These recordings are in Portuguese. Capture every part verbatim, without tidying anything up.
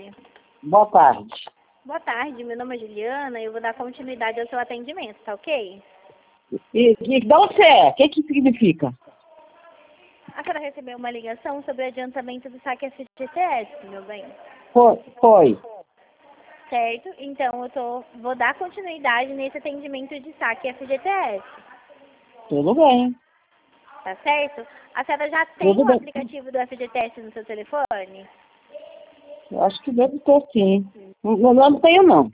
tarde. Boa tarde. Boa tarde, meu nome é Juliana e eu vou dar continuidade ao seu atendimento, tá ok? E, e de onde você é? O que que significa? A senhora recebeu uma ligação sobre o adiantamento do saque F G T S, meu bem. Foi. Foi. Certo? Então eu tô, vou dar continuidade nesse atendimento de saque F G T S. Tudo bem. Tá certo? A senhora já tem Tudo o bem. aplicativo do F G T S no seu telefone? Eu acho que deve ter sim. Não, não, não tenho não.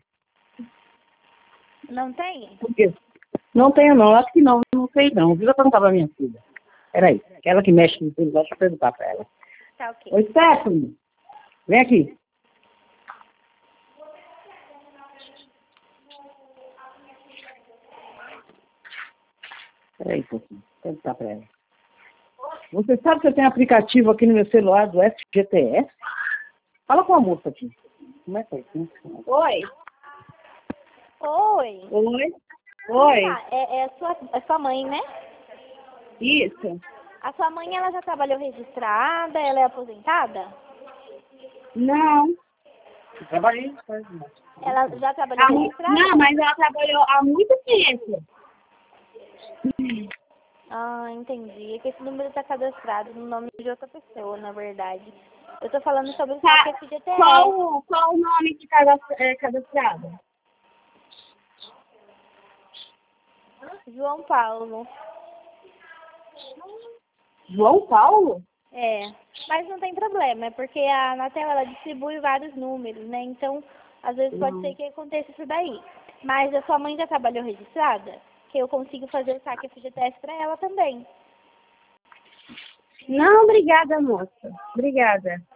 Não tem? Por quê? Não tenho não. Acho que não. Não sei não. Vou perguntar pra minha filha. Peraí. Ela que mexe no celular, deixa eu perguntar pra ela. Tá ok. Oi, Stephanie. Vem aqui. Peraí um pouquinho. Vou perguntar pra ela. Você sabe que eu tenho aplicativo aqui no meu celular do F G T S? Fala com a moça aqui. Como é que é? Oi. Oi. Oi. Oi. Ah, é, é, a sua, é sua mãe, né? Isso. A sua mãe, ela já trabalhou registrada? Ela é aposentada? Não. Eu trabalhei. Ela já trabalhou Há mu- registrada? Não, mas ela trabalhou há muito tempo. Ah, entendi. É que esse número está cadastrado no nome de outra pessoa, na verdade. Eu tô falando sobre o saque Tá. F G T S. Qual, o- qual o nome de cadastra- é, cadastrado? João Paulo. João Paulo? É. Mas não tem problema, é porque a Anatel, ela distribui vários números, né? Então, às vezes pode Não. ser que aconteça isso daí. Mas a sua mãe já trabalhou registrada? Que eu consigo fazer o saque F G T S para ela também. Não, obrigada, moça. Obrigada.